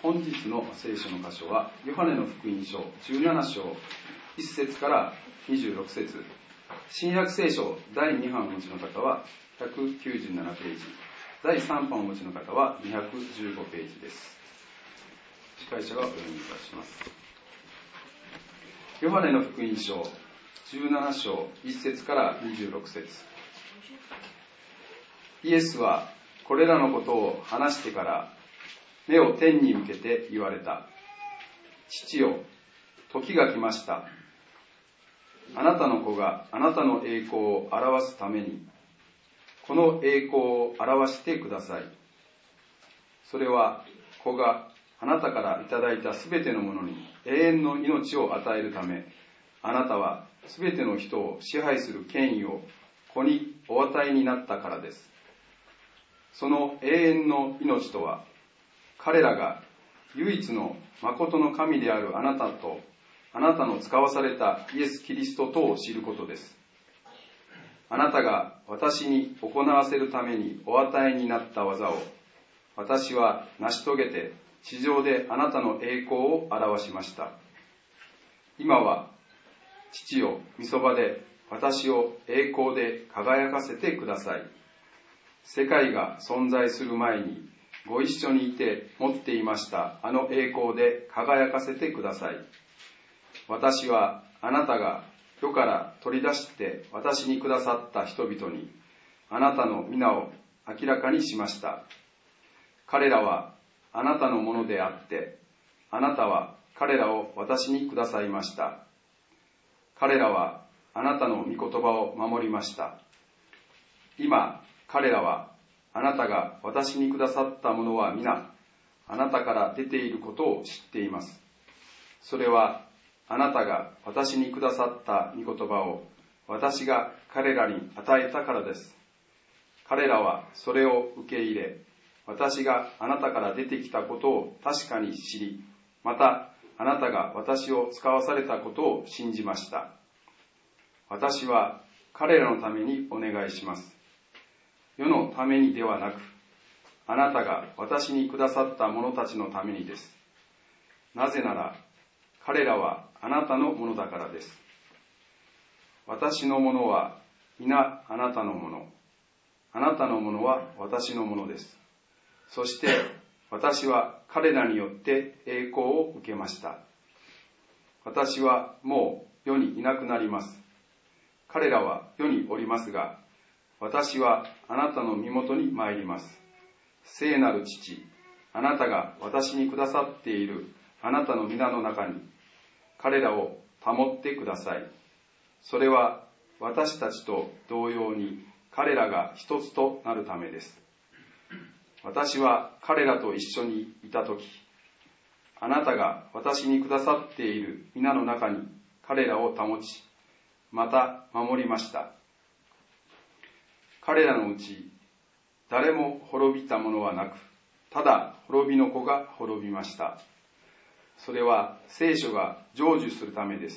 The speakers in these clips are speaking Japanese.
本日の聖書の箇所はヨハネの福音書17章1節から26節、新約聖書第2版をお持ちの方は197ページ、第3版をお持ちの方は215ページです。司会者がお読みいたします。ヨハネの福音書17章1節から26節、イエスはこれらのことを話してから目を天に向けて言われた。父よ、時が来ました。あなたの子があなたの栄光を表すために、この栄光を表してください。それは子があなたからいただいたすべてのものに永遠の命を与えるため、あなたはすべての人を支配する権威を子にお与えになったからです。その永遠の命とは、彼らが唯一の誠の神であるあなたと、あなたの使わされたイエス・キリストとを知ることです。あなたが私に行わせるためにお与えになった技を、私は成し遂げて地上であなたの栄光を表しました。今は父よ、御そばで私を栄光で輝かせてください。世界が存在する前にご一緒にいて持っていましたあの栄光で輝かせてください。私はあなたが世から取り出して私にくださった人々にあなたの皆を明らかにしました。彼らはあなたのものであって、あなたは彼らを私にくださいました。彼らはあなたの御言葉を守りました。今、彼らはあなたが私にくださったものは皆、あなたから出ていることを知っています。それは、あなたが私にくださった御言葉を私が彼らに与えたからです。彼らはそれを受け入れ、私があなたから出てきたことを確かに知り、またあなたが私を使わされたことを信じました。私は彼らのためにお願いします。世のためにではなく、あなたが私にくださった者たちのためにです。なぜなら、彼らはあなたのものだからです。私のものは皆あなたのもの。あなたのものは私のものです。そして私は彼らによって栄光を受けました。私はもう世にいなくなります。彼らは世におりますが、私はあなたの身元に参ります。聖なる父、あなたが私にくださっているあなたの皆の中に、彼らを保ってください。それは私たちと同様に彼らが一つとなるためです。私は彼らと一緒にいたとき、あなたが私にくださっている皆の中に彼らを保ち、また守りました。彼らのうち誰も滅びたものはなく、ただ滅びの子が滅びました。それは聖書が成就するためです。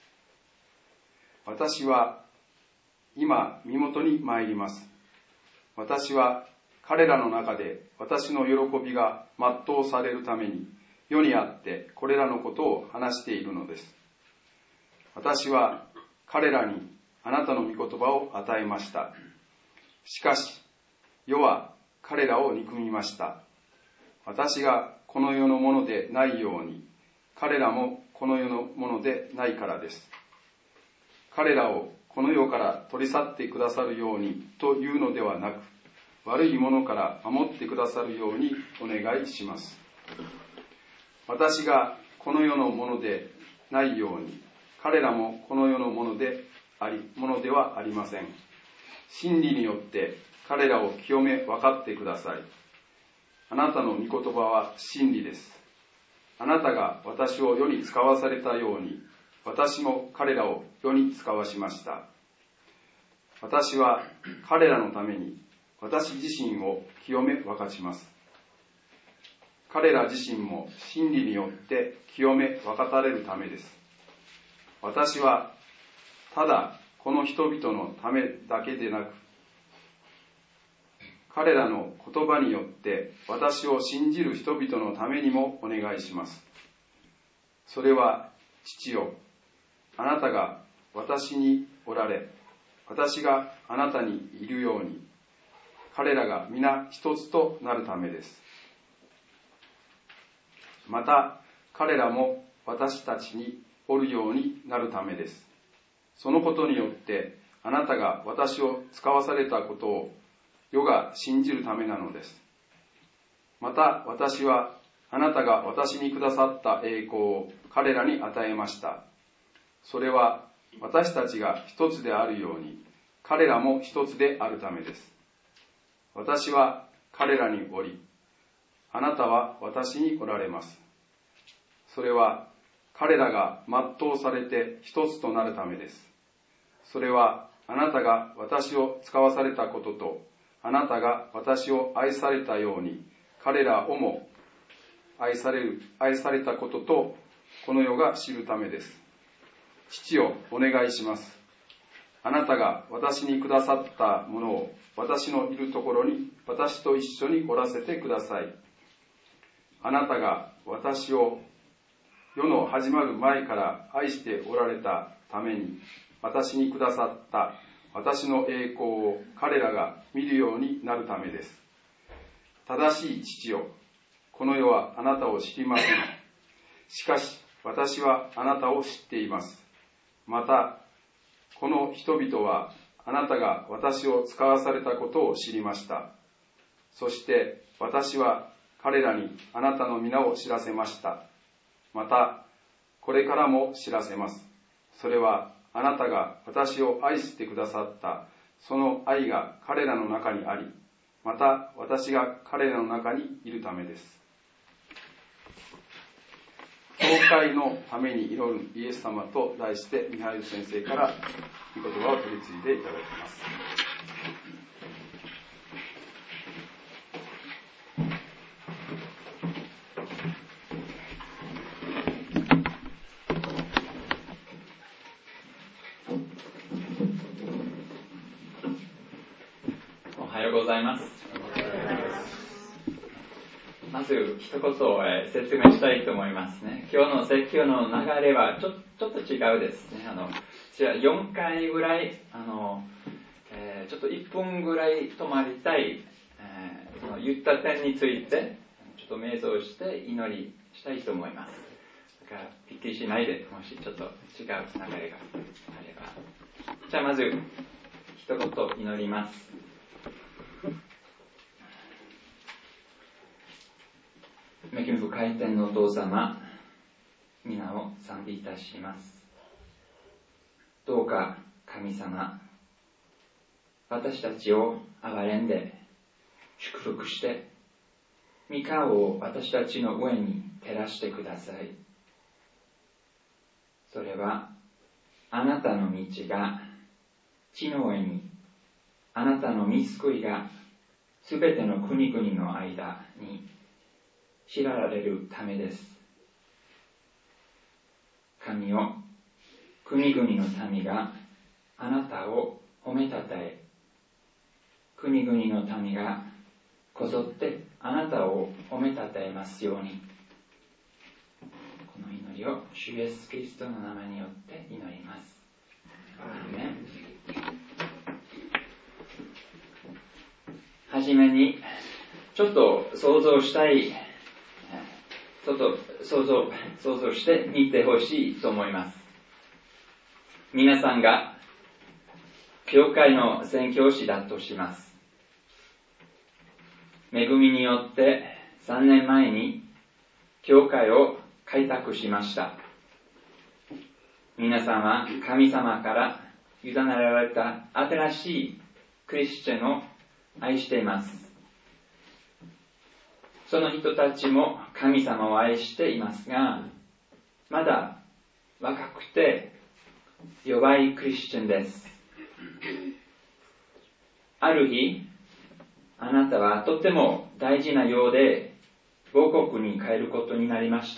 私は今身元に参ります。私は彼らの中で私の喜びが全うされるために世にあってこれらのことを話しているのです。私は彼らにあなたの御言葉を与えました。しかし、世は彼らを憎みました。私がこの世のものでないように、彼らもこの世のものでないからです。彼らをこの世から取り去ってくださるようにというのではなく、悪いものから守ってくださるようにお願いします。私がこの世のものでないように、彼らもこの世のものではありません。真理によって彼らを清め分かってください。あなたの御言葉は真理です。あなたが私を世に使わされたように、私も彼らを世に使わしました。私は彼らのために私自身を清め分かちます。彼ら自身も真理によって清め分かたれるためです。私はただこの人々のためだけでなく、 彼らの言葉によって私を信じる人々のためにもお願いします。それは、父よ、あなたが私におられ、私があなたにいるように、彼らが皆一つとなるためです。また、彼らも私たちにおるようになるためです。そのことによって、あなたが私を使わされたことを世が信じるためなのです。また私はあなたが私にくださった栄光を彼らに与えました。それは私たちが一つであるように彼らも一つであるためです。私は彼らにおり、あなたは私におられます。それは彼らが全うされて一つとなるためです。それはあなたが私を使わされたことと、あなたが私を愛されたように彼らをも愛されたことと、この世が知るためです。父よ、お願いします。あなたが私にくださったものを私のいるところに私と一緒におらせてください。あなたが私を世の始まる前から愛しておられたために私にくださった私の栄光を彼らが見るようになるためです。正しい父よ、この世はあなたを知りません。しかし私はあなたを知っています。またこの人々はあなたが私を使わされたことを知りました。そして私は彼らにあなたの皆を知らせました。またこれからも知らせます。それはあなたが私を愛してくださったその愛が彼らの中にあり、また私が彼らの中にいるためです。教会のために祈るイエス様と題してミハイル先生から御言葉を取り次いでいただきます。 おはようございます。まず一言説明したいと思いますね。今日の説教の流れはちょっと違うですね。じゃあ4回ぐらいちょっと1分ぐらい止まりたい、その言った点についてちょっと瞑想して祈りしたいと思います。だからびっくりしないで、もしちょっと違う流れがあれば。じゃあまず一言祈ります。恵み深い天のお父様、皆を賛美いたします。どうか神様、私たちを憐れんで祝福して、御顔を私たちの上に照らしてください。それはあなたの道が地の上に、あなたの御救いがすべての国々の間に知られるためです。神よ、国々の民があなたを褒めたたえ、国々の民がこぞってあなたを褒めたたえますように。この祈りを主イエスキリストの名前によって祈ります。アーメン。はじめにちょっと想像したい、ちょっと想像してみてほしいと思います。皆さんが教会の宣教師だとします。恵みによって3年前に教会を開拓しました。皆さんは神様から委ねられた新しいクリスチャンを愛しています。その人たちも神様を愛していますが、まだ若くて弱いクリスチャンです。ある日、あなたはとても大事なようで母国に帰ることになりました。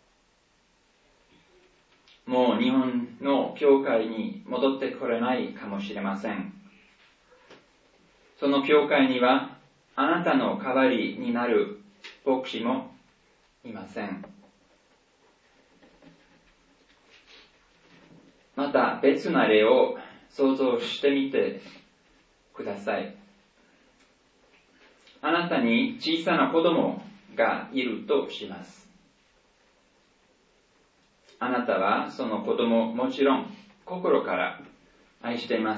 もう日本の教会に戻ってこれないかもしれません。その教会にはあなたの代わりになる牧師もいません。また別な例を想像してみてください。あなたに小さな子供がいるとします。あなたはその子供をもちろん心から愛しています。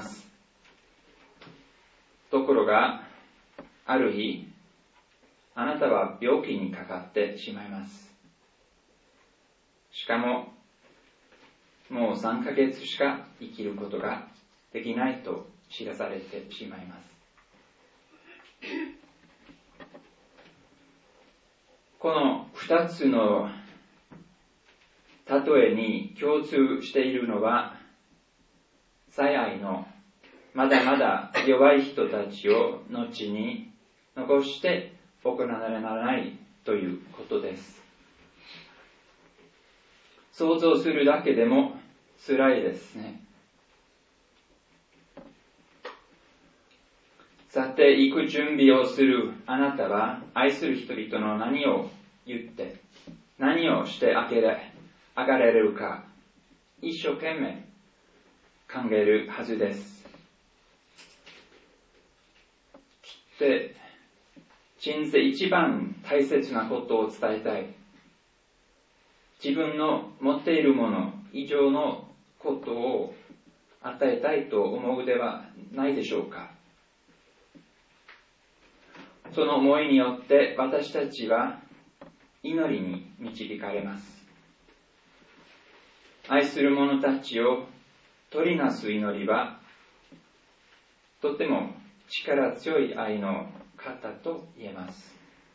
ところが、ある日、あなたは病気にかかってしまいます。しかも、もう3ヶ月しか生きることができないと知らされてしまいます。この2つの例えに共通しているのは、最愛のまだまだ弱い人たちを後に残して行わならないということです。想像するだけでも辛いですね。さて、行く準備をするあなたは、愛する人々の何を言って、何をしてあげられるか、一生懸命考えるはずです。きっと、人生一番大切なことを伝えたい。自分の持っているもの以上のことを与えたいと思うではないでしょうか。その思いによって私たちは祈りに導かれます。愛する者たちを取りなす祈りは、とても力強い愛の方と言えます。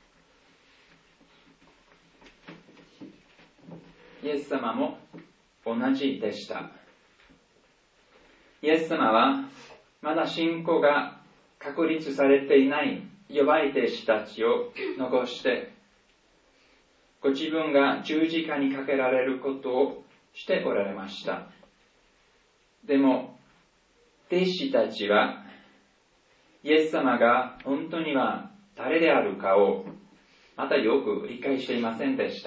イエス様も同じでした。イエス様はまだ信仰が確立されていない弱い弟子たちを残して、ご自分が十字架にかけられることをしておられました。でも、弟子たちは、イエス様が本当には誰であるかをまたよく理解していませんでした。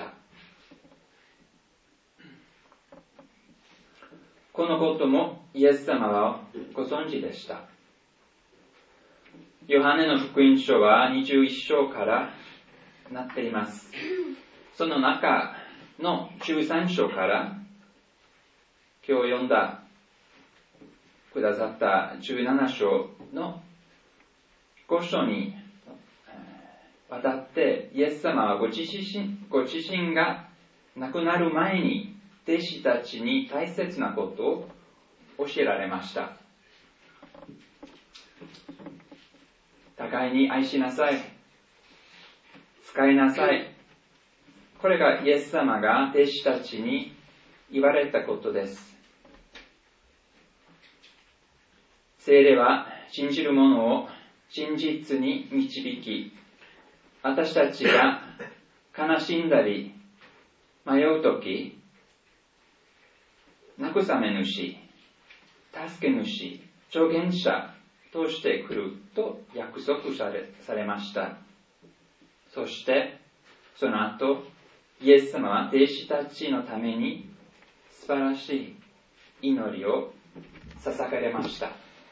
このこともイエス様はご存知でした。ヨハネの福音書は21章からなっています。その中の13章から今日読んだくださった17章の5章にわたってイエス様はご自身が亡くなる前に弟子たちに大切なことを教えられました。互いに愛しなさい。使いなさい。これがイエス様が弟子たちに言われたことです。聖霊は信じる者を真実に導き、私たちが悲しんだり迷うとき、慰め主、助け主、助言者として来ると約束されました。そしてその後、イエス様は弟子たちのために素晴らしい祈りを捧げられました。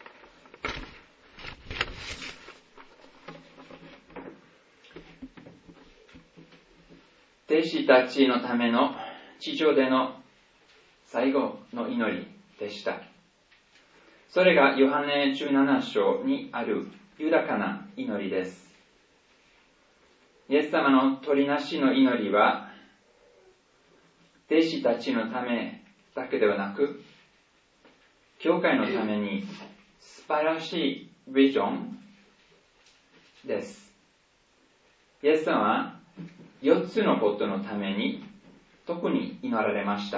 弟子たちのための地上での最後の祈りでした。それがヨハネ17章にある豊かな祈りです。イエス様の取りなしの祈りは、弟子たちのためだけではなく、教会のために素晴らしいビジョンです。イエス様は4つのことのために特に祈られました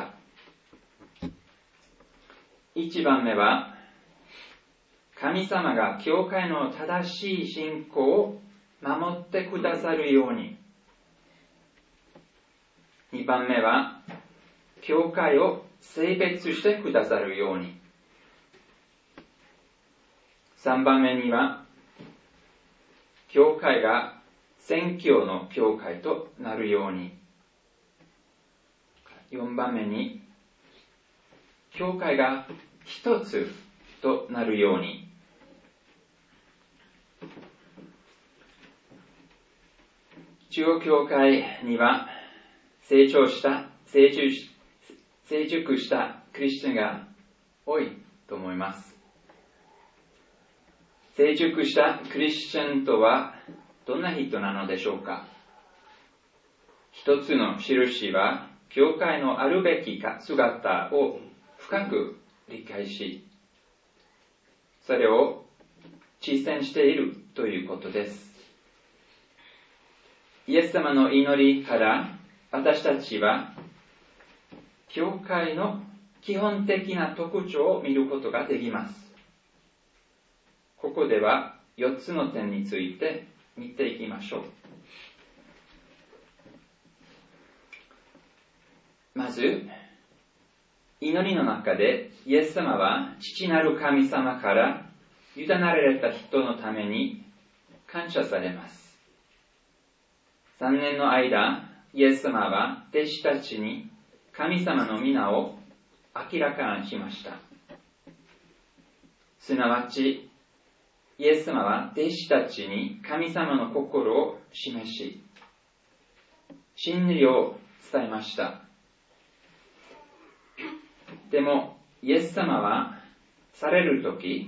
。1番目は、神様が教会の正しい信仰を守ってくださるように。2番目は、教会を聖別してくださるように。3番目には、 教会が宣教の教会となるように。4番目に、教会が一つとなるように。中央教会には成熟したクリスチャンが多いと思います。成熟したクリスチャンとはどんな人なのでしょうか。一つの印は、教会のあるべき姿を深く理解し、それを実践しているということです。イエス様の祈りから私たちは、教会の基本的な特徴を見ることができます。ここでは4つの点について見ていきましょう。まず、祈りの中でイエス様は父なる神様から委ねられた人のために感謝されます。3年の間、イエス様は弟子たちに神様の皆を明らかにしました。すなわち、イエス様は弟子たちに神様の心を示し、真理を伝えました。でも、イエス様はされるとき、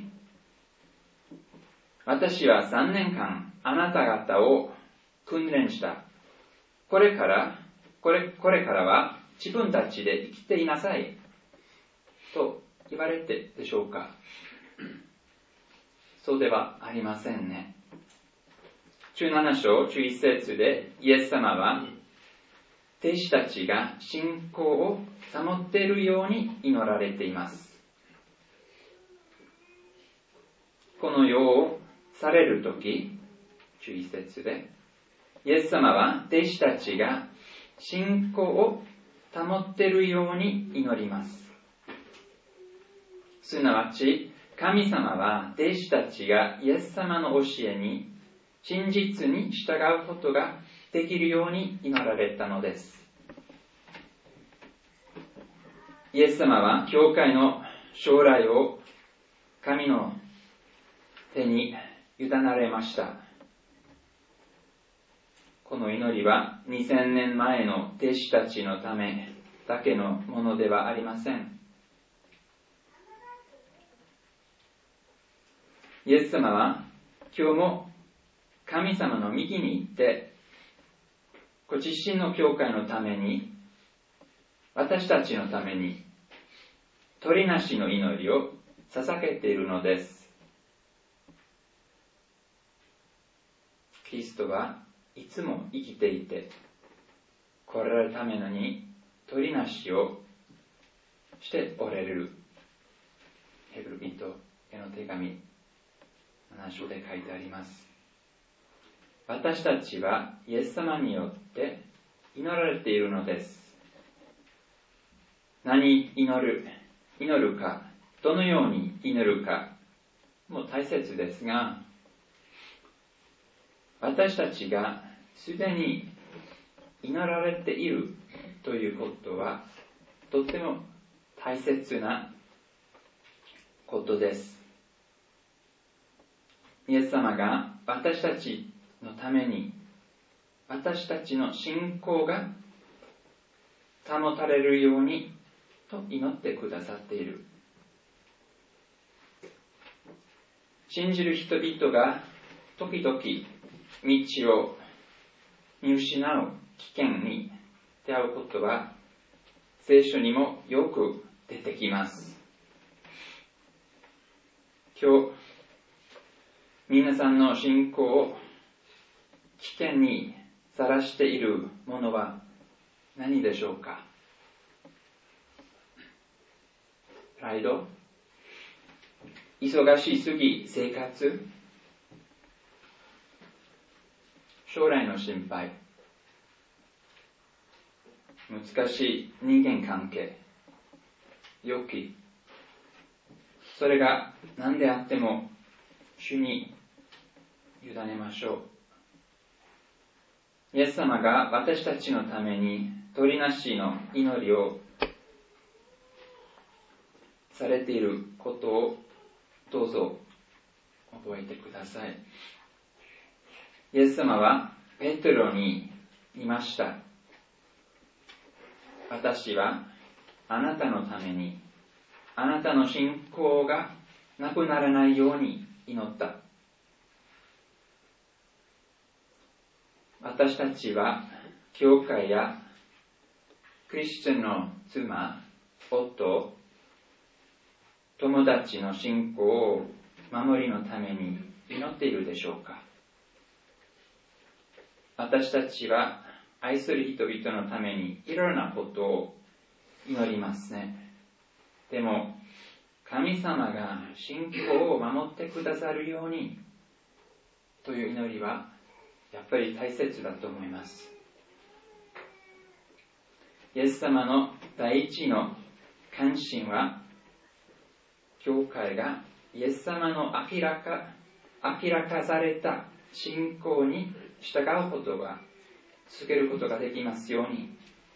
私は3年間あなた方を訓練した。これからは自分たちで生きていなさい。と言われてでしょうか。そうではありませんね。17章11節でイエス様は、弟子たちが信仰を保っているように祈られています。この世をされるとき、11節で、イエス様は弟子たちが信仰を保っているように祈ります。すなわち、神様は弟子たちがイエス様の教えに真実に従うことができるように祈られたのです。イエス様は教会の将来を神の手に委ねられました。この祈りは2000年前の弟子たちのためだけのものではありません。イエス様は今日も神様の右に行って、ご自身の教会のために、私たちのために、取りなしの祈りを捧げているのです。キリストはいつも生きていて、来られるためのに取りなしをしておられる。ヘブル人への手紙7章で書いてあります。私たちはイエス様によって祈られているのです。何祈るか、どのように祈るかも大切ですが、私たちがすでに祈られているということはとても大切なことです。イエス様が私たちのために、私たちの信仰が保たれるようにと祈ってくださっている。信じる人々が時々道を見失う危険に出会うことは聖書にもよく出てきます。今日皆さんの信仰を危険にさらしているものは何でしょうか。プライド、忙しすぎ生活、将来の心配、難しい人間関係、欲求、それが何であっても主に委ねましょう。 イエス様が私たちのために取りなしの祈りをされていることをどうぞ覚えてください。イエス様はペテロに言いました。私はあなたのために、あなたの信仰がなくならないように祈った。私たちは教会やクリスチャンの妻、夫、友達の信仰を守りのために祈っているでしょうか。私たちは愛する人々のためにいろんなことを祈りますね。でも神様が信仰を守ってくださるようにという祈りはやっぱり大切だと思います。イエス様の第一の関心は、教会がイエス様の明らかされた信仰に従うことが続けることができますように。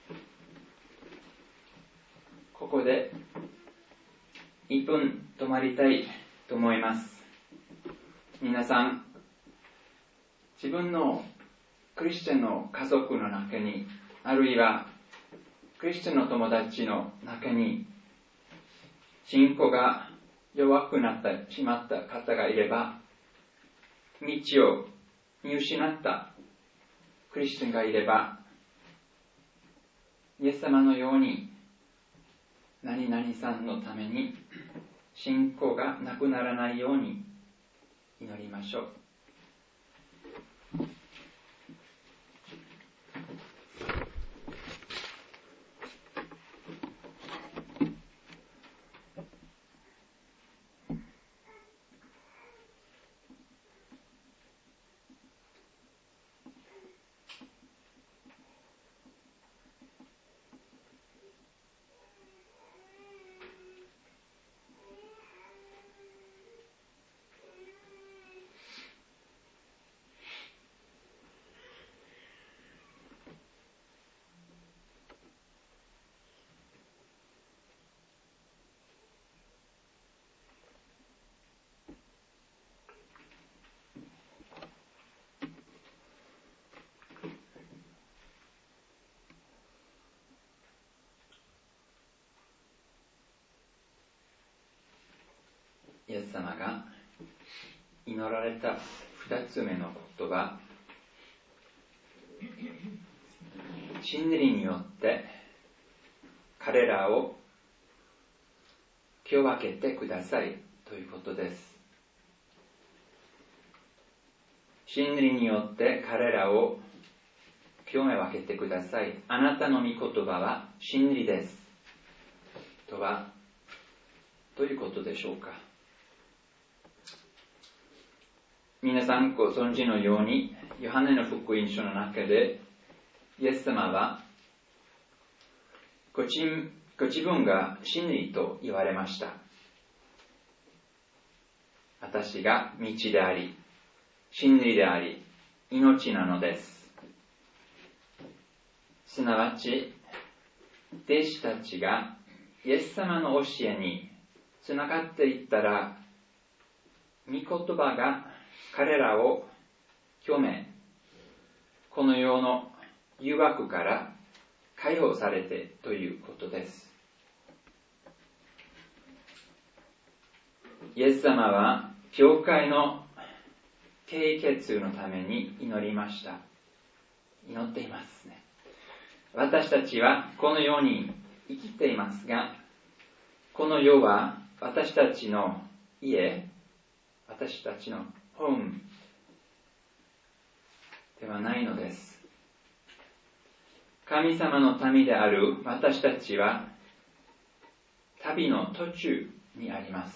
ここで1分止まりたいと思います。皆さん、自分のクリスチャンの家族の中に、あるいはクリスチャンの友達の中に信仰が弱くなってしまった方がいれば、道を見失ったクリスチャンがいれば、イエス様のように何々さんのために信仰がなくならないように祈りましょう。イエス様が祈られた2つ目の言葉、真理によって彼らを清分けてくださいということです。真理によって彼らを清め分けてください。あなたの御言葉は真理です。とはどういうことでしょうか。皆さんご存知のように、ヨハネの福音書の中で、イエス様はご自分が真理と言われました。私が道であり、真理であり、命なのです。すなわち、弟子たちがイエス様の教えにつながっていったら、御言葉が彼らを清め、この世の誘惑から解放されてということです。イエス様は教会の締結のために祈りました。祈っていますね。私たちはこの世に生きていますが、この世は私たちの家、私たちのホームではないのです。神様の民である私たちは旅の途中にあります。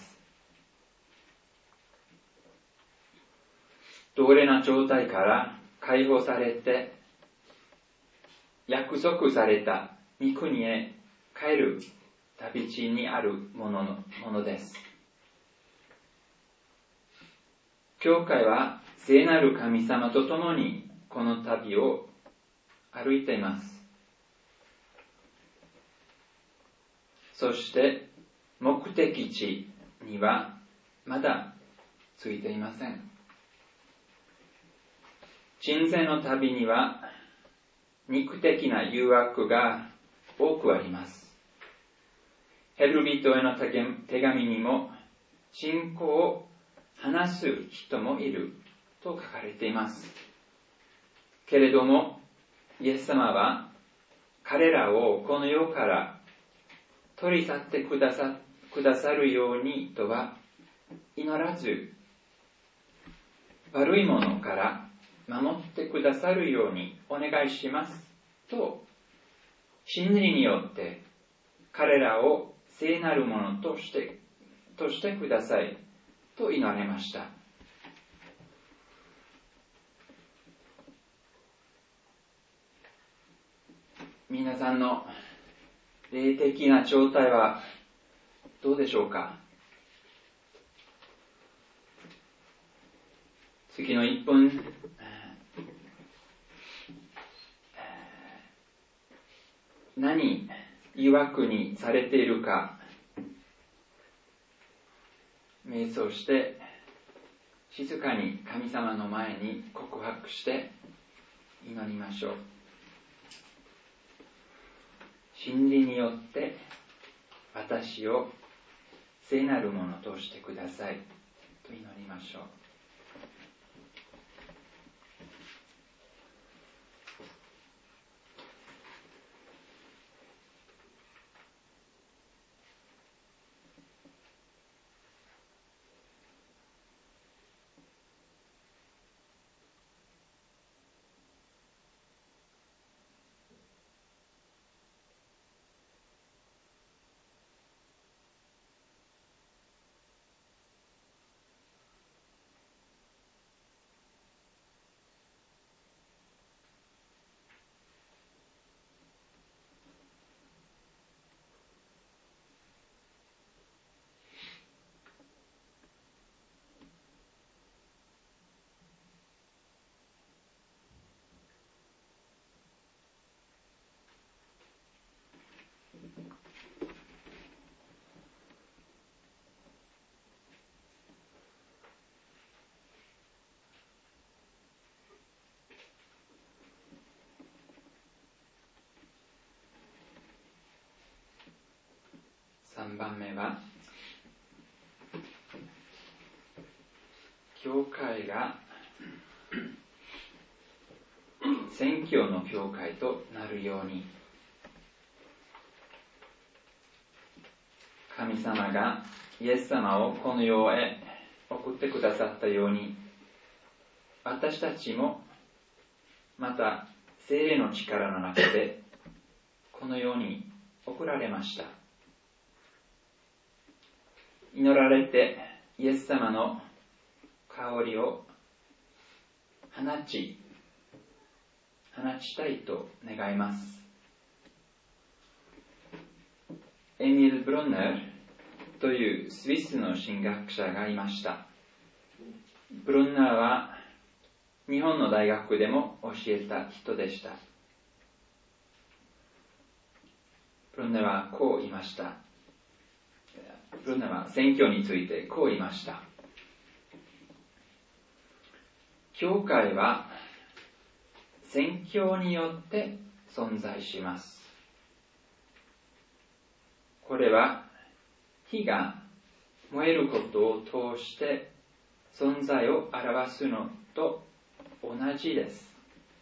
奴隷な状態から解放されて、約束された御国へ帰る旅路にあるものです。教会は聖なる神様と共にこの旅を歩いています。そして目的地にはまだ着いていません。人生の旅には肉的な誘惑が多くあります。ヘブル人への手紙にも信仰を話す人もいると書かれています。けれども、イエス様は彼らをこの世から取り去ってくださるようにとは祈らず、悪いものから守ってくださるようにお願いしますと、真理によって彼らを聖なるものとしてくださいと祈られました。皆さんの霊的な状態はどうでしょうか？次の1分、何誘惑にされているか瞑想して静かに神様の前に告白して祈りましょう。真理によって私を聖なるものとしてくださいと祈りましょう。3番目は、教会が宣教の教会となるように、神様がイエス様をこの世へ送ってくださったように、私たちもまた聖霊の力の中でこの世に送られました。祈られてイエス様の香りを放ちたいと願います。エミル・ブロンネルというスイスの神学者がいました。ブロンネルは日本の大学でも教えた人でした。ブロンネルはこう言いました。ブロンネルは宣教についてこう言いました。教会は宣教によって存在します。これは火が燃えることを通して存在を表すのと同じです。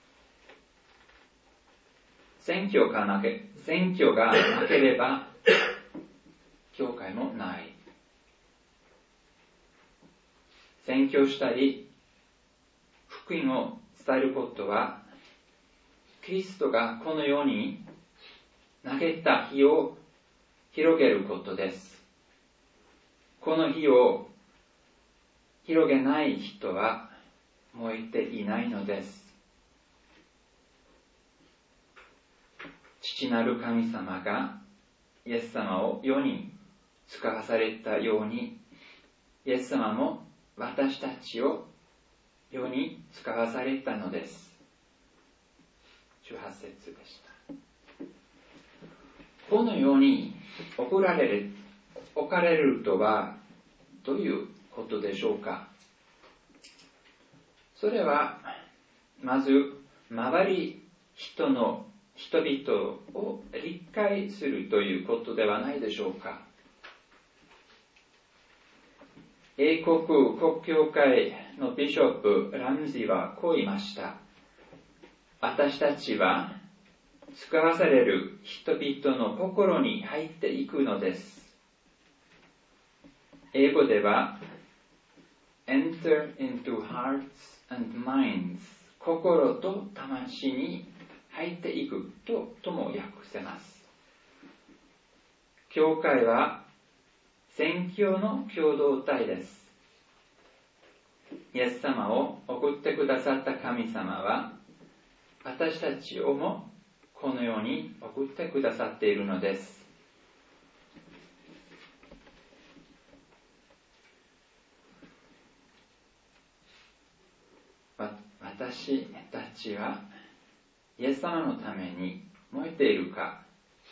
宣教がなければ教会もない。宣教したり福音を伝えることはキリストがこの世に投げた火を広げることです。この火を広げない人は燃えていないのです。父なる神様がイエス様を世に使わされたように、イエス様も私たちを世に使わされたのです。 18節でした。このように置かれるとはどういうことでしょうか。それはまず周り人々を理解するということではないでしょうか。英国国教会のビショップラムジーはこう言いました。私たちは使わされる人々の心に入っていくのです。英語では enter into hearts and minds 心と魂に入っていくとも訳せます。教会は宣教の共同体です。イエス様を送ってくださった神様は私たちをもこのように送ってくださっているのです。私たちはイエス様のために燃えているか。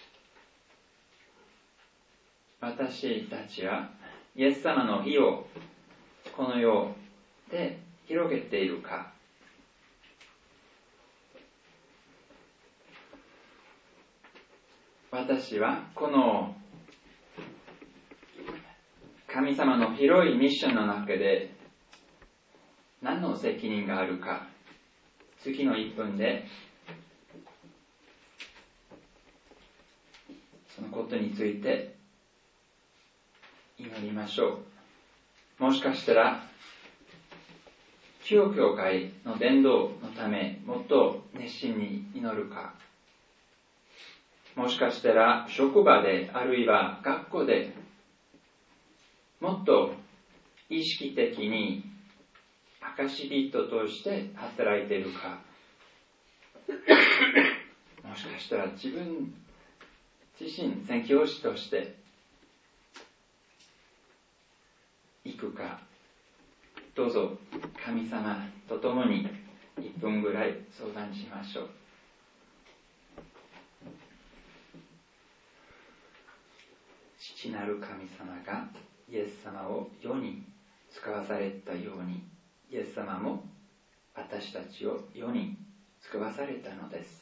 私たちはイエス様の火をこの世で広げているか。私はこの神様の広いミッションの中で何の責任があるか、次の1分でそのことについて祈りましょう。もしかしたら地方教会の伝道のためもっと熱心に祈るか、もしかしたら職場であるいは学校でもっと意識的に証人として働いているか、もしかしたら自分自身宣教師として行くか、どうぞ神様と共に1分ぐらい相談しましょう。父なる神様がイエス様を世に使わされたように、イエス様も私たちを世に使わされたのです。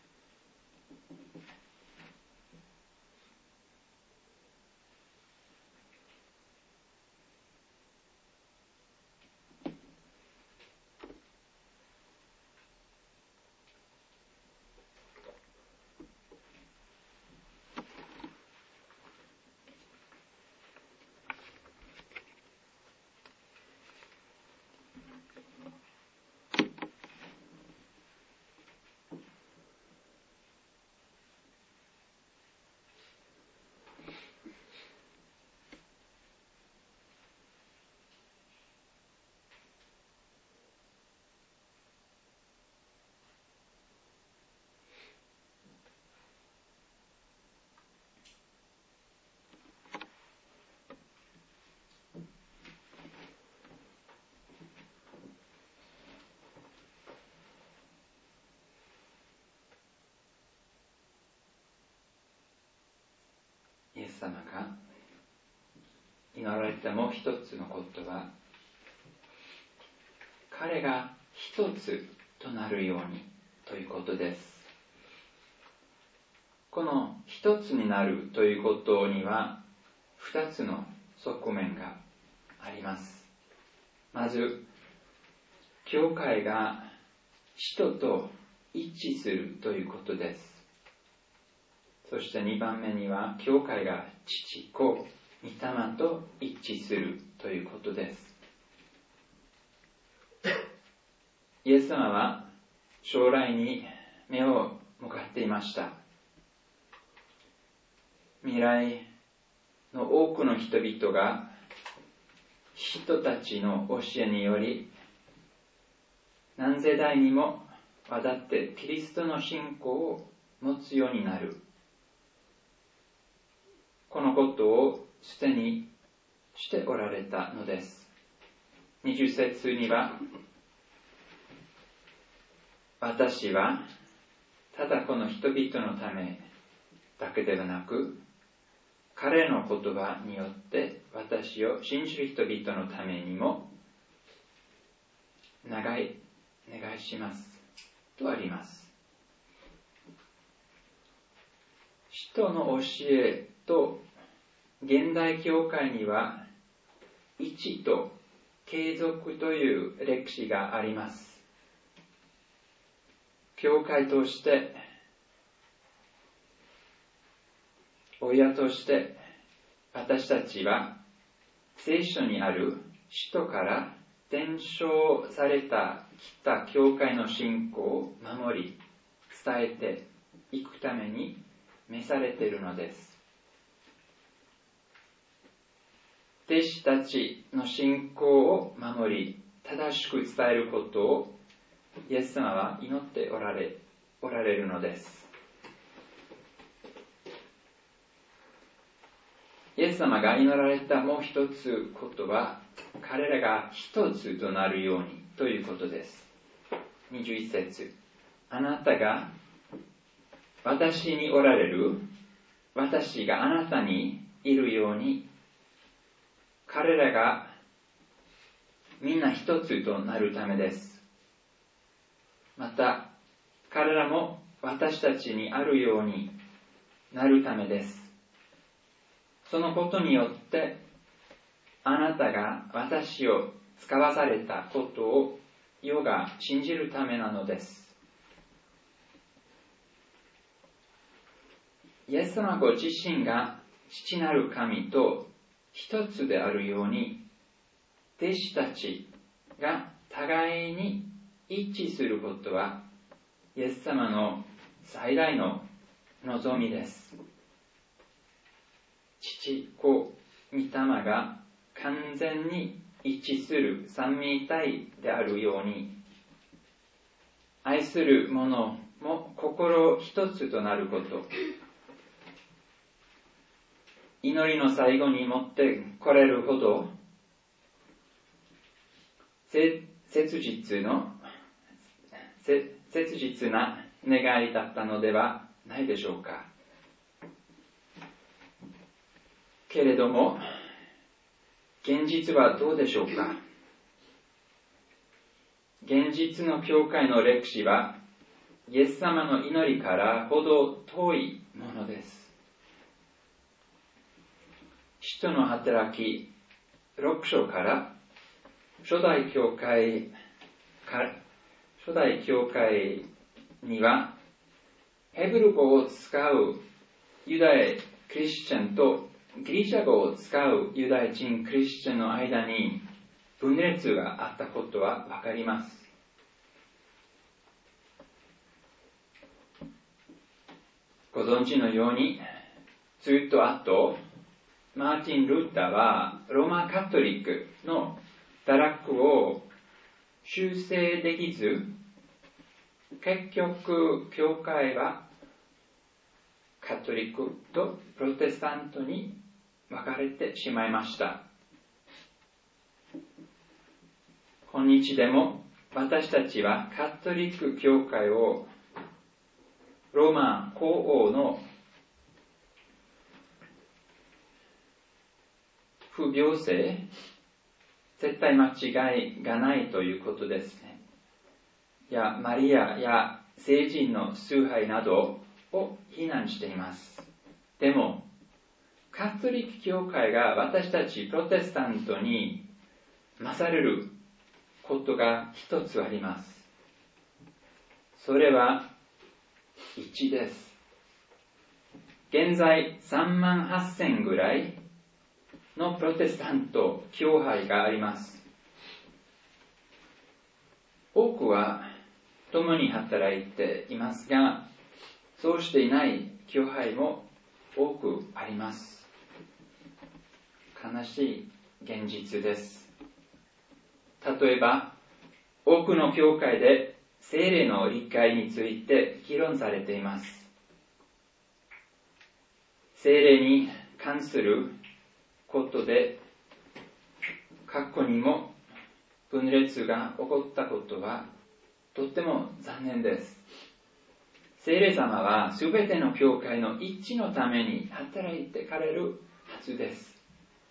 イエス様が祈られたもう一つのことは、彼が一つとなるようにということです。この一つになるということには二つの側面があります。まず、教会が使徒と一致するということです。そして2番目には、教会が父、子、御霊と一致するということです。イエス様は将来に目を向かっていました。未来の多くの人々が人たちの教えにより何世代にもわたってキリストの信仰を持つようになる。このことをすでにしておられたのです。20節には、私はただこの人々のためだけではなく、彼の言葉によって私を信じる人々のためにもお願いしますとあります。使徒の教えと現代教会には一と継続という歴史があります。教会として親として私たちは聖書にある使徒から伝承された来た教会の信仰を守り伝えていくために召されているのです。弟子たちの信仰を守り正しく伝えることをイエス様は祈っておられるのです。イエス様が祈られたもう一つことは、彼らが一つとなるようにということです。21節、あなたが私におられる、私があなたにいるように、彼らがみんな一つとなるためです。また、彼らも私たちにあるようになるためです。そのことによって、あなたが私を使わされたことを世が信じるためなのです。イエス様ご自身が父なる神と一つであるように、弟子たちが互いに一致することは、イエス様の最大の望みです。父、子、御霊が完全に一致する三位一体であるように、愛する者も心一つとなること、祈りの最後に持ってこれるほど切実な願いだったのではないでしょうか。けれども、現実はどうでしょうか。現実の教会の歴史は、イエス様の祈りからほど遠いものです。使徒の働き6章から初代教会には、ヘブル語を使うユダヤクリスチャンとギリシャ語を使うユダヤ人クリスチャンの間に分裂があったことはわかります。ご存知のように、ずっと後、マーティン・ルーターはローマカトリックの堕落を修正できず、結局教会はカトリックとプロテスタントに分かれてしまいました。今日でも私たちはカトリック教会をローマ皇王の不病性、絶対間違いがないということですね。マリアや聖人の崇拝などを非難しています。でも、カトリック教会が私たちプロテスタントに勝れることが一つあります。それは一致です。現在38,000ぐらいのプロテスタント教会があります。多くは共に働いていますが、そうしていない教会も多くあります。悲しい現実です。例えば、多くの教会で聖霊の理解について議論されています。聖霊に関することで、過去にも分裂が起こったことはとっても残念です。 聖霊様はすべての教会の一致のために働いてかれるはずです。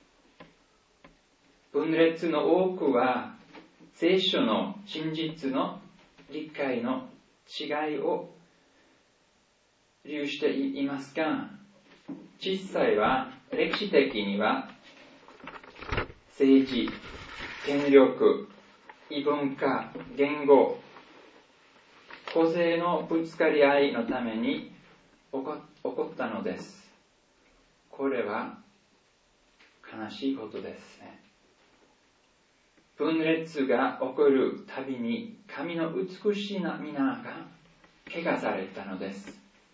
分裂の多くは聖書の真実の理解の違いを理由していますが、実際は歴史的には政治、権力、異文化、言語、個性のぶつかり合いのために起こったのです。これは悲しいことですね。分裂が起こるたびに神の美しい皆が汚されたのです。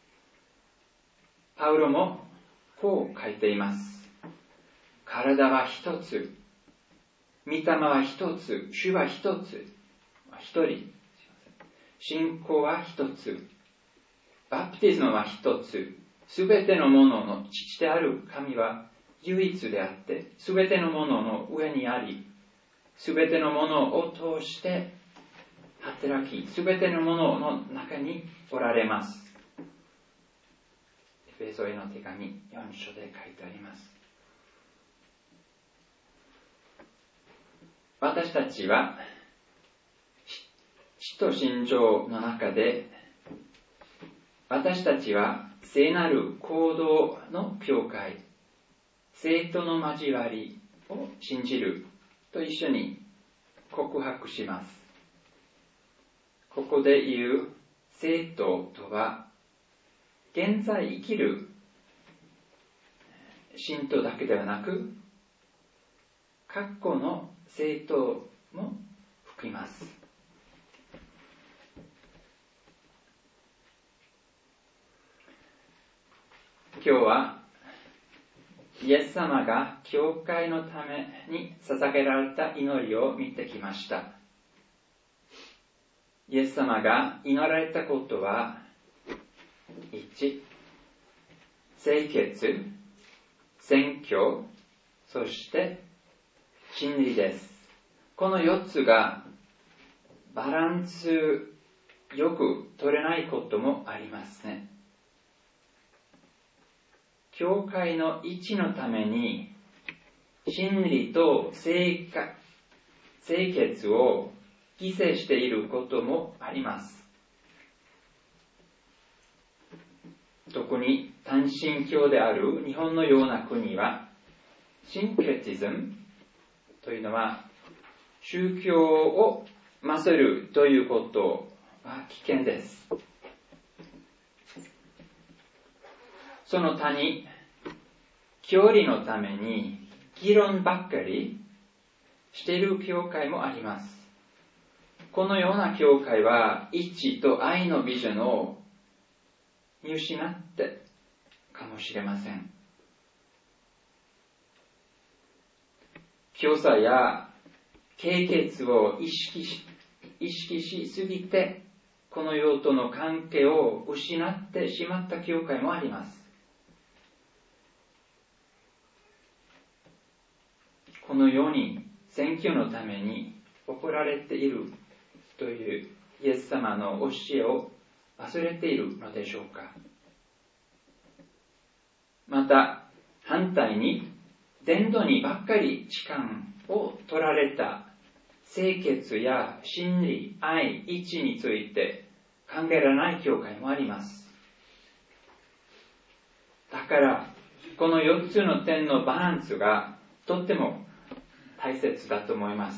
パウロもこう書いています。体は一つ、御霊は一つ、主は一つ、一人、信仰は一つ、バプテスマは一つ、すべてのものの父である神は唯一であって、すべてのものの上にあり、すべてのものを通して働き、すべてのものの中におられます。エペソへの手紙4章で書いてあります。私たちは使徒信条の中で、私たちは聖なる行動の教会、聖徒の交わりを信じると一緒に告白します。ここで言う聖徒とは、現在生きる信徒だけではなく、過去の聖徒も含みます。今日はイエス様が教会のために捧げられた祈りを見てきました。イエス様が祈られたことは、1、清潔、宣教、そして真理です。この4つがバランスよく取れないこともありますね。教会の一致のために真理と清潔を犠牲していることもあります。特に単身教である日本のような国は、シンクレティズムというのは宗教を勝るということは危険です。その他に、教理のために議論ばっかりしている教会もあります。このような教会は、一致と愛のビジョンを見失ってかもしれません。教唆や経血を意識しすぎて、この世との関係を失ってしまった教会もあります。このように宣教のために怒られているというイエス様の教えを忘れているのでしょうか。また反対に、伝道にばっかり時間を取られた清潔や真理、愛、一致について考えられない教会もあります。だからこの4つの点のバランスがとっても大切だと思います。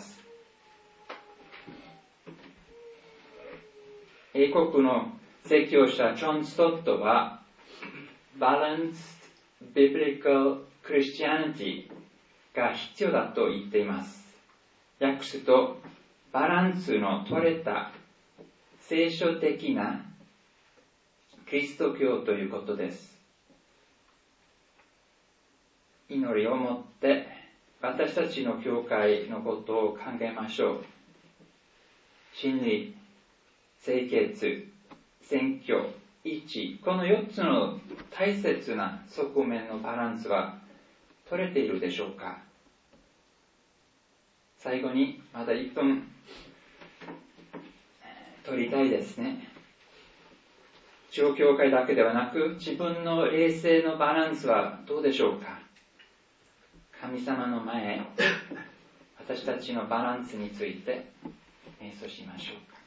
英国の宣教者ジョン・ストットは Balanced Biblical Christianity が必要だと言っています。訳すと、バランスの取れた聖書的なキリスト教ということです。祈りをもって私たちの教会のことを考えましょう。真理、清潔、宣教、一致、この4つの大切な側面のバランスは取れているでしょうか。最後にまだ1分取りたいですね。 地方教会だけではなく、自分の霊性のバランスはどうでしょうか。神様の前、私たちのバランスについて瞑想しましょうか。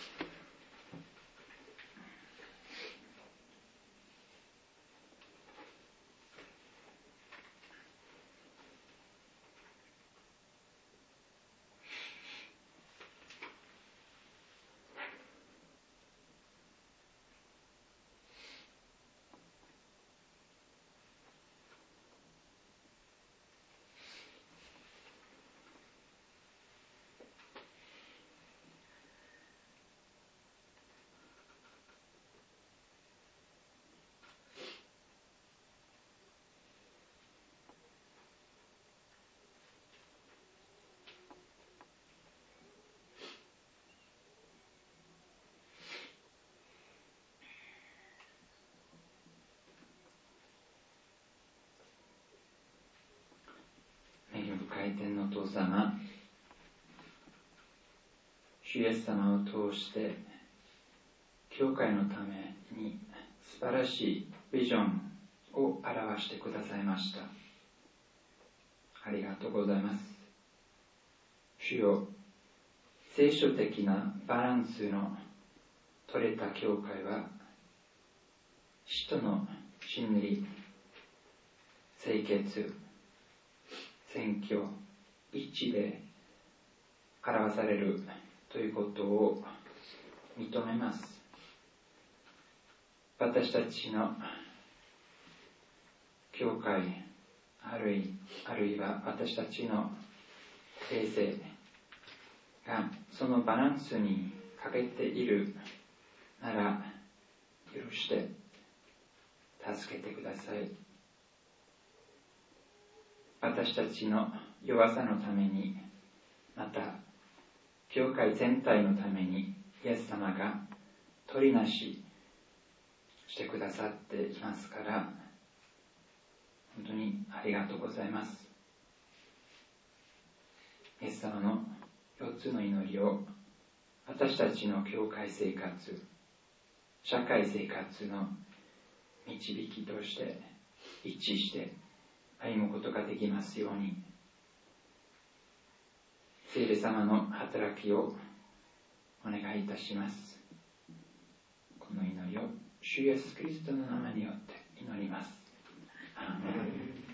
天のお父様、主イエス様を通して教会のために素晴らしいビジョンを表してくださいました。ありがとうございます。主よ、聖書的なバランスの取れた教会は使徒の真理、清潔、宣教、一致で表されるということを認めます。私たちの教会、あるいは私たちの霊性がそのバランスに欠けているなら許して助けてください。私たちの弱さのために、また教会全体のためにイエス様が取りなししてくださっていますから、本当にありがとうございます。イエス様の4つの祈りを私たちの教会生活、社会生活の導きとして一致して歩むことができますように、聖霊様の働きをお願いいたします。この祈りを主イエスキリストの名前によって祈ります。アーメン。